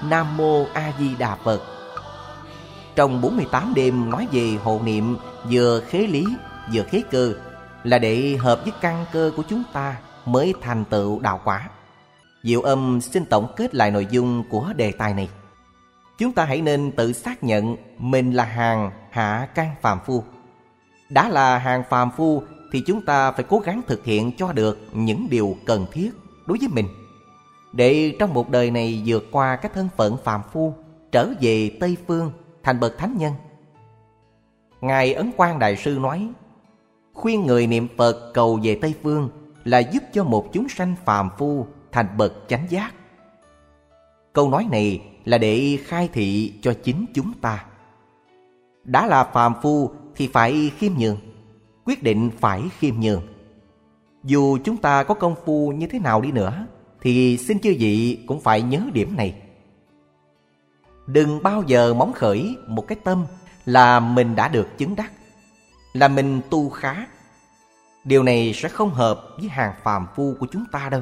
Nam Mô A Di Đà Phật. Trong 48 đêm nói về hộ niệm vừa khế lý vừa khế cơ, là để hợp với căn cơ của chúng ta mới thành tựu đạo quả. Diệu Âm xin tổng kết lại nội dung của đề tài này. Chúng ta hãy nên tự xác nhận mình là hàng hạ căn phàm phu. Đã là hàng phàm phu thì chúng ta phải cố gắng thực hiện cho được những điều cần thiết đối với mình, để trong một đời này vượt qua cái thân phận phàm phu, trở về Tây Phương thành bậc thánh nhân. Ngài Ấn Quang Đại Sư nói, khuyên người niệm Phật cầu về Tây Phương là giúp cho một chúng sanh phàm phu thành bậc chánh giác. Câu nói này là để khai thị cho chính chúng ta. Đã là phàm phu thì phải khiêm nhường, quyết định phải khiêm nhường. Dù chúng ta có công phu như thế nào đi nữa thì xin chư vị cũng phải nhớ điểm này. Đừng bao giờ móng khởi một cái tâm là mình đã được chứng đắc, là mình tu khá. Điều này sẽ không hợp với hàng phàm phu của chúng ta đâu.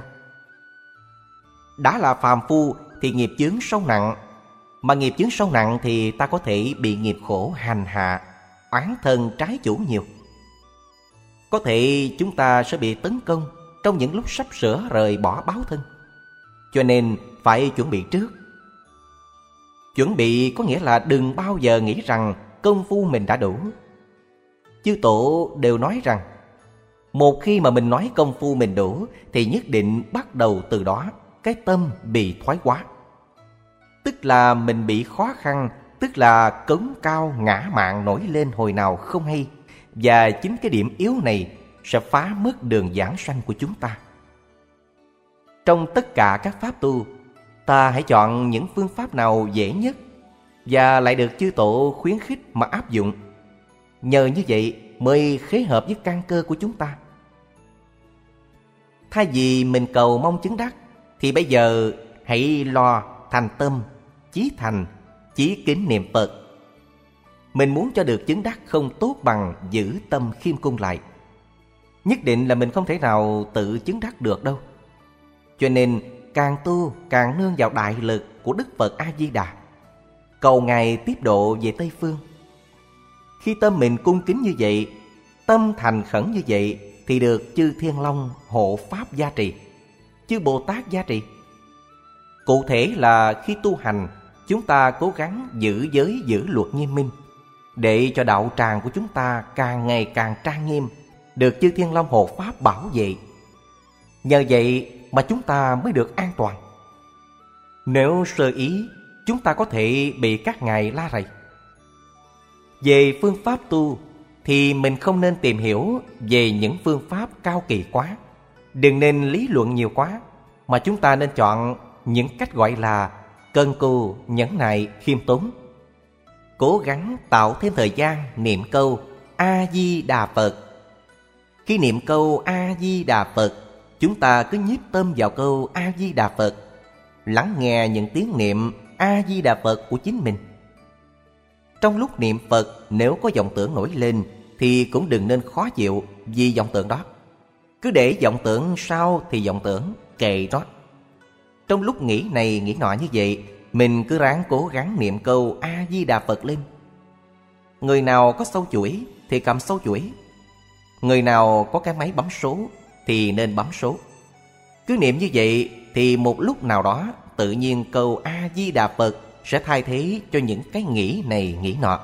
Đã là phàm phu thì nghiệp chướng sâu nặng, mà nghiệp chướng sâu nặng thì ta có thể bị nghiệp khổ hành hạ, oán thân trái chủ nhiều. Có thể chúng ta sẽ bị tấn công trong những lúc sắp sửa rời bỏ báo thân. Cho nên phải chuẩn bị trước. Chuẩn bị có nghĩa là đừng bao giờ nghĩ rằng công phu mình đã đủ. Chư Tổ đều nói rằng một khi mà mình nói công phu mình đủ thì nhất định bắt đầu từ đó cái tâm bị thoái hóa. Tức là mình bị khó khăn, tức là cống cao ngã mạn nổi lên hồi nào không hay. Và chính cái điểm yếu này sẽ phá mất đường giảng sanh của chúng ta. Trong tất cả các pháp tu, ta hãy chọn những phương pháp nào dễ nhất và lại được chư Tổ khuyến khích mà áp dụng. Nhờ như vậy mới khế hợp với căn cơ của chúng ta. Thay vì mình cầu mong chứng đắc thì bây giờ hãy lo thành tâm, chí thành, chí kính niệm Phật. Mình muốn cho được chứng đắc không tốt bằng giữ tâm khiêm cung lại. Nhất định là mình không thể nào tự chứng đắc được đâu. Cho nên càng tu càng nương vào đại lực của Đức Phật A-di-đà, cầu Ngài tiếp độ về Tây Phương. Khi tâm mình cung kính như vậy, tâm thành khẩn như vậy, thì được chư Thiên Long hộ pháp gia trì, chư Bồ Tát gia trì. Cụ thể là khi tu hành, chúng ta cố gắng giữ giới giữ luật nghiêm minh, để cho đạo tràng của chúng ta càng ngày càng trang nghiêm, được chư Thiên Long hộ pháp bảo vệ. Nhờ vậy mà chúng ta mới được an toàn. Nếu sơ ý, chúng ta có thể bị các ngài la rầy. Về phương pháp tu thì mình không nên tìm hiểu về những phương pháp cao kỳ quá, đừng nên lý luận nhiều quá, mà chúng ta nên chọn những cách gọi là cần cù, nhẫn nại, khiêm tốn. Cố gắng tạo thêm thời gian niệm câu A-di-đà Phật. Khi niệm câu A-di-đà Phật, chúng ta cứ nhiếp tâm vào câu A-di-đà Phật, lắng nghe những tiếng niệm A-di-đà Phật của chính mình. Trong lúc niệm Phật, nếu có vọng tưởng nổi lên thì cũng đừng nên khó chịu vì vọng tưởng đó. Cứ để vọng tưởng sao thì vọng tưởng, kệ nó. Trong lúc nghĩ này nghĩ nọ như vậy, mình cứ ráng cố gắng niệm câu A-di-đà Phật lên. Người nào có sâu chuỗi thì cầm sâu chuỗi, người nào có cái máy bấm số thì nên bấm số. Cứ niệm như vậy thì một lúc nào đó tự nhiên câu A-di-đà Phật sẽ thay thế cho những cái nghĩ này nghĩ nọ.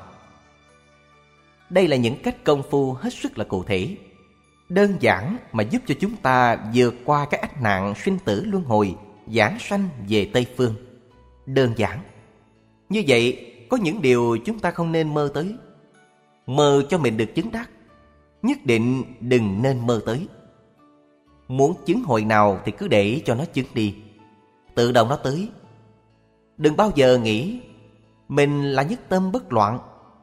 Đây là những cách công phu hết sức là cụ thể, đơn giản mà giúp cho chúng ta vượt qua cái ách nạn sinh tử luân hồi, giảng sanh về Tây Phương. Đơn giản. Như vậy, có những điều chúng ta không nên mơ tới. Mơ cho mình được chứng đắc, nhất định đừng nên mơ tới. Muốn chứng hồi nào thì cứ để cho nó chứng đi, tự động nó tới. Đừng bao giờ nghĩ mình là nhất tâm bất loạn.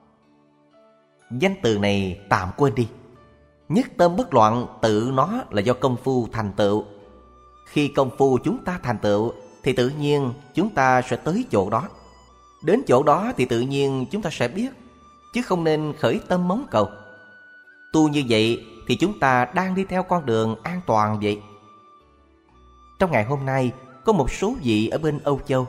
Danh từ này tạm quên đi. Nhất tâm bất loạn tự nó là do công phu thành tựu. Khi công phu chúng ta thành tựu thì tự nhiên chúng ta sẽ tới chỗ đó. Đến chỗ đó thì tự nhiên chúng ta sẽ biết, chứ không nên khởi tâm mong cầu. Tu như vậy thì chúng ta đang đi theo con đường an toàn vậy. Trong ngày hôm nay, có một số vị ở bên Âu Châu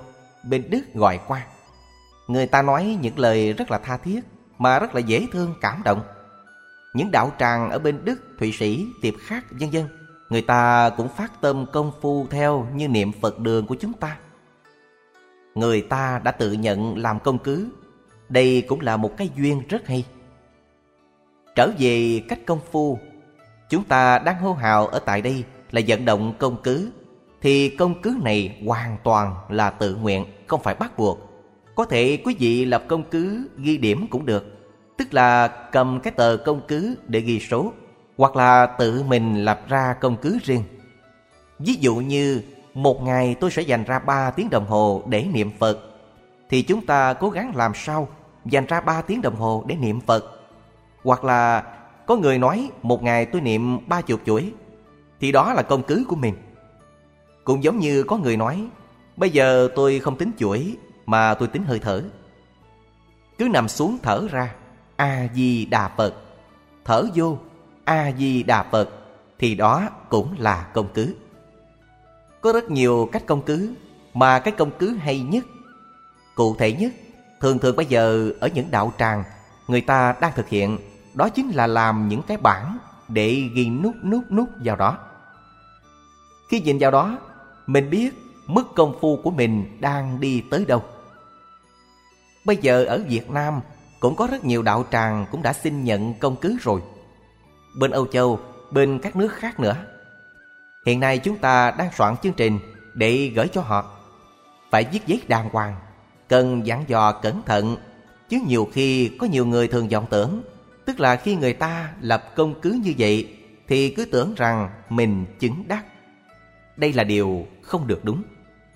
bên Đức gọi qua. Người ta nói những lời rất là tha thiết, mà rất là dễ thương, cảm động. Những đạo tràng ở bên Đức, Thụy Sĩ, Tiệp Khắc, vân vân, người ta cũng phát tâm công phu theo như niệm Phật đường của chúng ta. Người ta đã tự nhận làm công cứ. Đây cũng là một cái duyên rất hay. Trở về cách công phu, chúng ta đang hô hào ở tại đây là vận động công cứ, thì công cứ này hoàn toàn là tự nguyện, không phải bắt buộc. Có thể quý vị lập công cứ ghi điểm cũng được, tức là cầm cái tờ công cứ để ghi số, hoặc là tự mình lập ra công cứ riêng. Ví dụ như một ngày tôi sẽ dành ra 3 tiếng đồng hồ để niệm Phật, thì chúng ta cố gắng làm sao dành ra 3 tiếng đồng hồ để niệm Phật. Hoặc là có người nói một ngày tôi niệm 30 chuỗi, thì đó là công cứ của mình. Cũng giống như có người nói bây giờ tôi không tính chuỗi mà tôi tính hơi thở. Cứ nằm xuống thở ra A-di-đà Phật, thở vô A-di-đà Phật, thì đó cũng là công cứ. Có rất nhiều cách công cứ, mà cái công cứ hay nhất, cụ thể nhất, thường bây giờ ở những đạo tràng người ta đang thực hiện, đó chính là làm những cái bảng để ghi nút vào đó. Khi nhìn vào đó, mình biết mức công phu của mình đang đi tới đâu. Bây giờ ở Việt Nam cũng có rất nhiều đạo tràng cũng đã xin nhận công cứ rồi. Bên Âu Châu, bên các nước khác nữa. Hiện nay chúng ta đang soạn chương trình để gửi cho họ. Phải viết giấy đàng hoàng, cần dặn dò cẩn thận, chứ nhiều khi có nhiều người thường vọng tưởng, tức là khi người ta lập công cứ như vậy thì cứ tưởng rằng mình chứng đắc. Đây là điều không được đúng.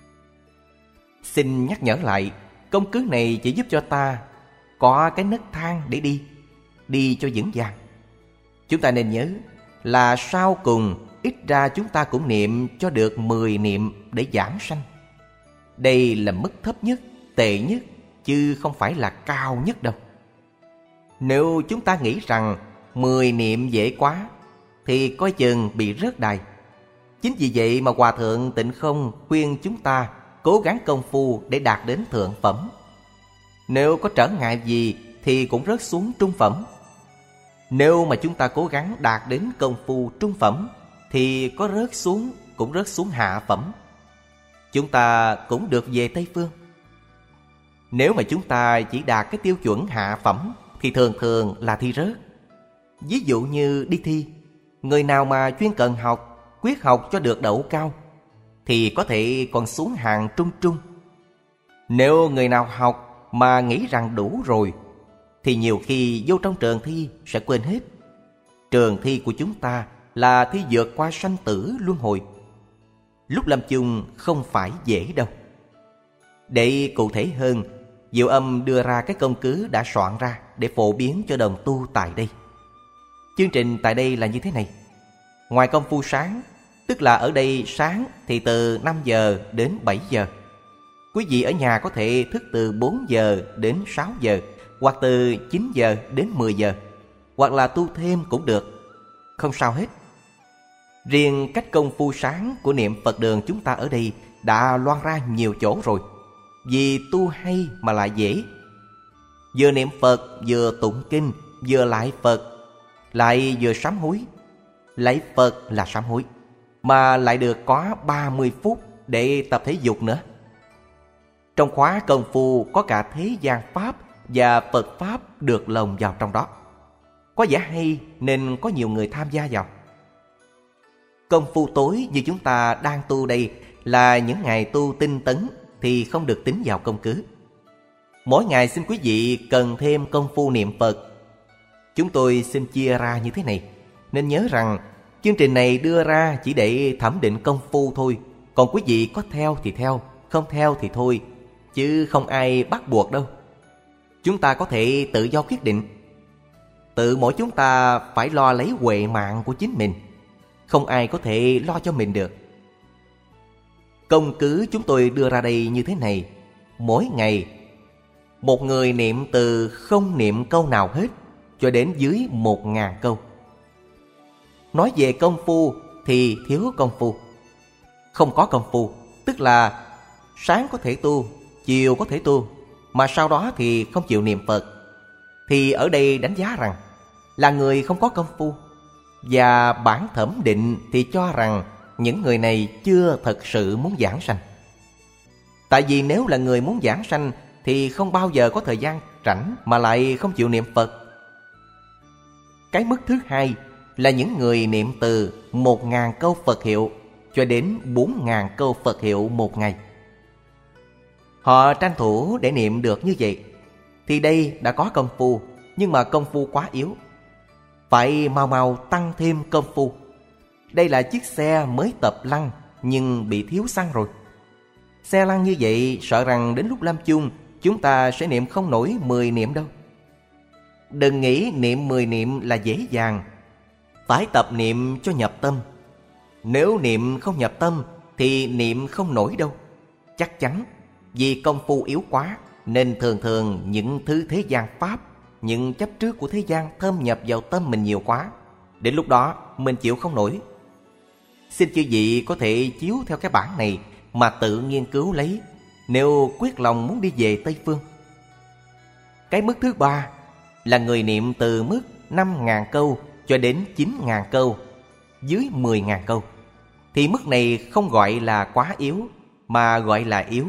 Xin nhắc nhở lại, công cứ này chỉ giúp cho ta có cái nấc thang để đi cho vững vàng. Chúng ta nên nhớ là sau cùng ít ra chúng ta cũng niệm cho được 10 niệm để giảng sanh. Đây là mức thấp nhất, tệ nhất, chứ không phải là cao nhất đâu. Nếu chúng ta nghĩ rằng 10 niệm dễ quá thì coi chừng bị rớt đài. Chính vì vậy mà Hòa Thượng Tịnh Không khuyên chúng ta cố gắng công phu để đạt đến thượng phẩm. Nếu có trở ngại gì thì cũng rớt xuống trung phẩm. Nếu mà chúng ta cố gắng đạt đến công phu trung phẩm thì có rớt xuống cũng rớt xuống hạ phẩm. Chúng ta cũng được về Tây Phương. Nếu mà chúng ta chỉ đạt cái tiêu chuẩn hạ phẩm thì thường là thi rớt. Ví dụ như đi thi, người nào mà chuyên cần học, quyết học cho được đậu cao thì có thể còn xuống hạng trung. Nếu người nào học mà nghĩ rằng đủ rồi thì nhiều khi vô trong trường thi sẽ quên hết. Trường thi của chúng ta là thi vượt qua sanh tử luân hồi. Lúc lâm chung không phải dễ đâu. Để cụ thể hơn, Diệu Âm đưa ra cái công cứ đã soạn ra để phổ biến cho đồng tu tại đây. Chương trình tại đây là như thế này. Ngoài công phu sáng, tức là ở đây sáng thì từ 5 giờ đến 7 giờ. Quý vị ở nhà có thể thức từ 4 giờ đến 6 giờ, hoặc từ 9 giờ đến 10 giờ, hoặc là tu thêm cũng được, không sao hết. Riêng cách công phu sáng của niệm Phật đường chúng ta ở đây đã loan ra nhiều chỗ rồi. Vì tu hay mà lại dễ. Vừa niệm Phật, vừa tụng kinh, vừa lại Phật, lại vừa sám hối. Lạy Phật là sám hối, mà lại được có 30 phút để tập thể dục nữa. Trong khóa công phu có cả thế gian Pháp và Phật Pháp được lồng vào trong đó. Có vẻ hay nên có nhiều người tham gia vào. Công phu tối như chúng ta đang tu đây là những ngày tu tinh tấn thì không được tính vào công cứ. Mỗi ngày xin quý vị cần thêm công phu niệm Phật. Chúng tôi xin chia ra như thế này. Nên nhớ rằng chương trình này đưa ra chỉ để thẩm định công phu thôi. Còn quý vị có theo thì theo, không theo thì thôi, chứ không ai bắt buộc đâu. Chúng ta có thể tự do quyết định. Tự mỗi chúng ta phải lo lấy huệ mạng của chính mình. Không ai có thể lo cho mình được. Công cứ chúng tôi đưa ra đây như thế này. Mỗi ngày một người niệm từ không niệm câu nào hết cho đến dưới 1000 câu. Nói về công phu thì thiếu công phu. Không có công phu, tức là sáng có thể tu, chiều có thể tu, mà sau đó thì không chịu niệm Phật, thì ở đây đánh giá rằng là người không có công phu. Và bản thẩm định thì cho rằng những người này chưa thật sự muốn giảng sanh. Tại vì nếu là người muốn giảng sanh thì không bao giờ có thời gian rảnh mà lại không chịu niệm Phật. Cái mức thứ hai là những người niệm từ 1.000 câu Phật hiệu cho đến 4.000 câu Phật hiệu một ngày. Họ tranh thủ để niệm được như vậy thì đây đã có công phu, nhưng mà công phu quá yếu. Phải mau mau tăng thêm công phu. Đây là chiếc xe mới tập lăn nhưng bị thiếu xăng rồi. Xe lăn như vậy sợ rằng đến lúc lâm chung chúng ta sẽ niệm không nổi 10 niệm đâu. Đừng nghĩ niệm 10 niệm là dễ dàng. Phải tập niệm cho nhập tâm. Nếu niệm không nhập tâm thì niệm không nổi đâu. Chắc chắn. Vì công phu yếu quá nên thường thường những thứ thế gian pháp, những chấp trước của thế gian thâm nhập vào tâm mình nhiều quá. Đến lúc đó mình chịu không nổi. Xin chư vị có thể chiếu theo cái bản này mà tự nghiên cứu lấy, nếu quyết lòng muốn đi về Tây Phương. Cái mức thứ ba là người niệm từ mức 5.000 câu cho đến 9.000 câu, dưới 10.000 câu. Thì mức này không gọi là quá yếu, mà gọi là yếu.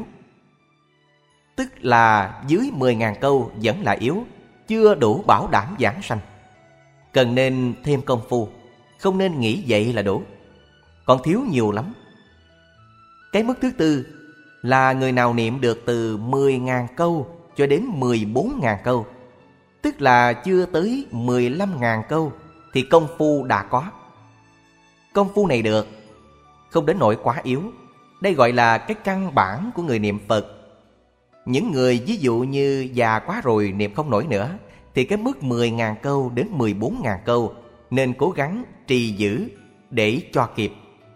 Tức là dưới 10.000 câu vẫn là yếu, chưa đủ bảo đảm giảng sanh. Cần nên thêm công phu, không nên nghĩ vậy là đủ. Còn thiếu nhiều lắm. Cái mức thứ tư là người nào niệm được từ 10.000 câu cho đến 14.000 câu, tức là chưa tới 15.000 câu, thì công phu đã có. Công phu này được, không đến nỗi quá yếu. Đây gọi là cái căn bản của người niệm Phật. Những người ví dụ như già quá rồi niệm không nổi nữa, thì cái mức 10.000 câu đến 14.000 câu nên cố gắng trì giữ để cho kịp.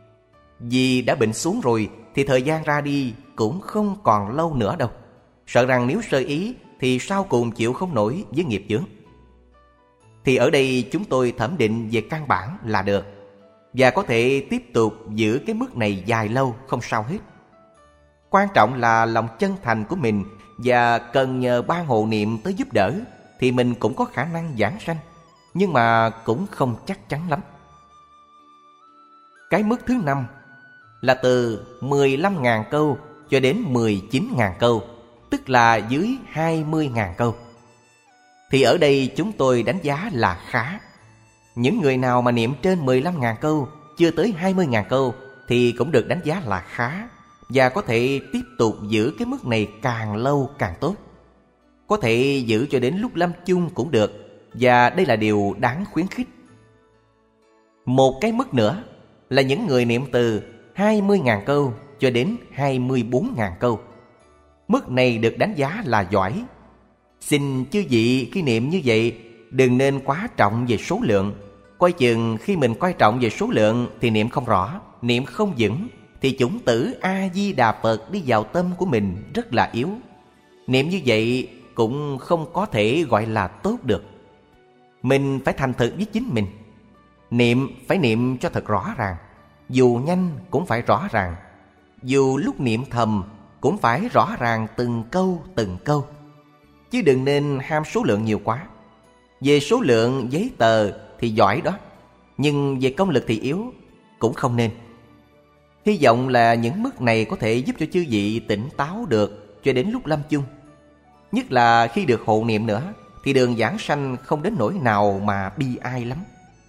Vì đã bệnh xuống rồi thì thời gian ra đi cũng không còn lâu nữa đâu. Sợ rằng nếu sơ ý thì sau cùng chịu không nổi với nghiệp chướng. Thì ở đây chúng tôi thẩm định về căn bản là được, và có thể tiếp tục giữ cái mức này dài lâu không sao hết. Quan trọng là lòng chân thành của mình, và cần nhờ ban hộ niệm tới giúp đỡ thì mình cũng có khả năng giảng sanh, nhưng mà cũng không chắc chắn lắm. Cái mức thứ năm là từ 15.000 câu cho đến 19.000 câu, tức là dưới 20.000 câu. Thì ở đây chúng tôi đánh giá là khá. Những người nào mà niệm trên 15.000 câu, chưa tới 20.000 câu thì cũng được đánh giá là khá, và có thể tiếp tục giữ cái mức này càng lâu càng tốt. Có thể giữ cho đến lúc lâm chung cũng được, và đây là điều đáng khuyến khích. Một cái mức nữa là những người niệm từ 20.000 câu cho đến 24.000 câu. Mức này được đánh giá là giỏi. Xin chư vị khi niệm như vậy đừng nên quá trọng về số lượng. Coi chừng khi mình coi trọng về số lượng thì niệm không rõ, niệm không vững, thì chủng tử A-di-đà Phật đi vào tâm của mình rất là yếu. Niệm như vậy cũng không có thể gọi là tốt được. Mình phải thành thực với chính mình. Niệm phải niệm cho thật rõ ràng. Dù nhanh cũng phải rõ ràng. Dù lúc niệm thầm cũng phải rõ ràng từng câu. Chứ đừng nên ham số lượng nhiều quá. Về số lượng giấy tờ thì giỏi đó, nhưng về công lực thì yếu, cũng không nên. Hy vọng là những mức này có thể giúp cho chư vị tỉnh táo được cho đến lúc lâm chung. Nhất là khi được hộ niệm nữa thì đường giảng sanh không đến nỗi nào mà bi ai lắm.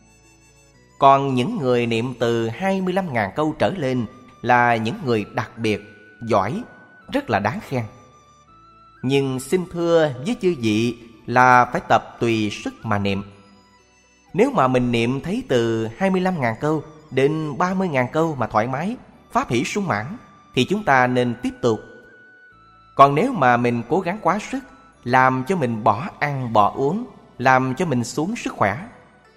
Còn những người niệm từ 25.000 câu trở lên là những người đặc biệt, giỏi, rất là đáng khen. Nhưng xin thưa với chư vị là phải tập tùy sức mà niệm. Nếu mà mình niệm thấy từ 25.000 câu đến 30.000 câu mà thoải mái, pháp hỷ sung mãn, thì chúng ta nên tiếp tục. Còn nếu mà mình cố gắng quá sức, làm cho mình bỏ ăn bỏ uống, làm cho mình xuống sức khỏe,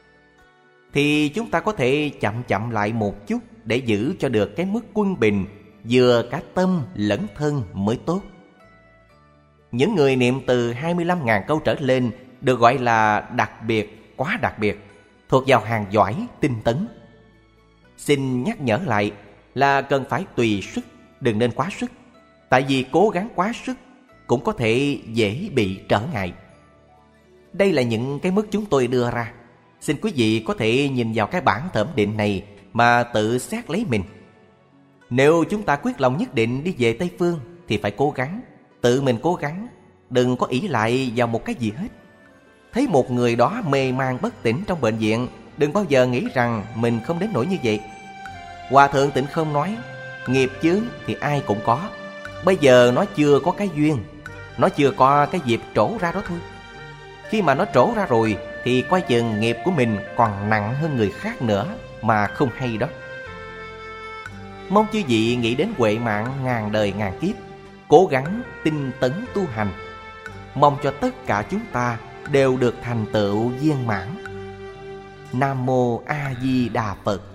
thì chúng ta có thể chậm lại một chút để giữ cho được cái mức quân bình, vừa cả tâm lẫn thân mới tốt. Những người niệm từ 25.000 câu trở lên được gọi là đặc biệt, quá đặc biệt, thuộc vào hàng giỏi, tinh tấn. Xin nhắc nhở lại là cần phải tùy sức, đừng nên quá sức. Tại vì cố gắng quá sức cũng có thể dễ bị trở ngại. Đây là những cái mức chúng tôi đưa ra. Xin quý vị có thể nhìn vào cái bản thẩm định này mà tự xét lấy mình. Nếu chúng ta quyết lòng nhất định đi về Tây Phương thì phải cố gắng, tự mình cố gắng, đừng có ỷ lại vào một cái gì hết. Thấy một người đó mê man bất tỉnh trong bệnh viện, đừng bao giờ nghĩ rằng mình không đến nỗi như vậy. Hòa thượng Tịnh Không nói, nghiệp chướng thì ai cũng có. Bây giờ nó chưa có cái duyên, nó chưa có cái dịp trổ ra đó thôi. Khi mà nó trổ ra rồi thì coi chừng nghiệp của mình còn nặng hơn người khác nữa mà không hay đó. Mong chư vị nghĩ đến huệ mạng ngàn đời ngàn kiếp, cố gắng tinh tấn tu hành. Mong cho tất cả chúng ta đều được thành tựu viên mãn. Nam Mô A Di Đà Phật.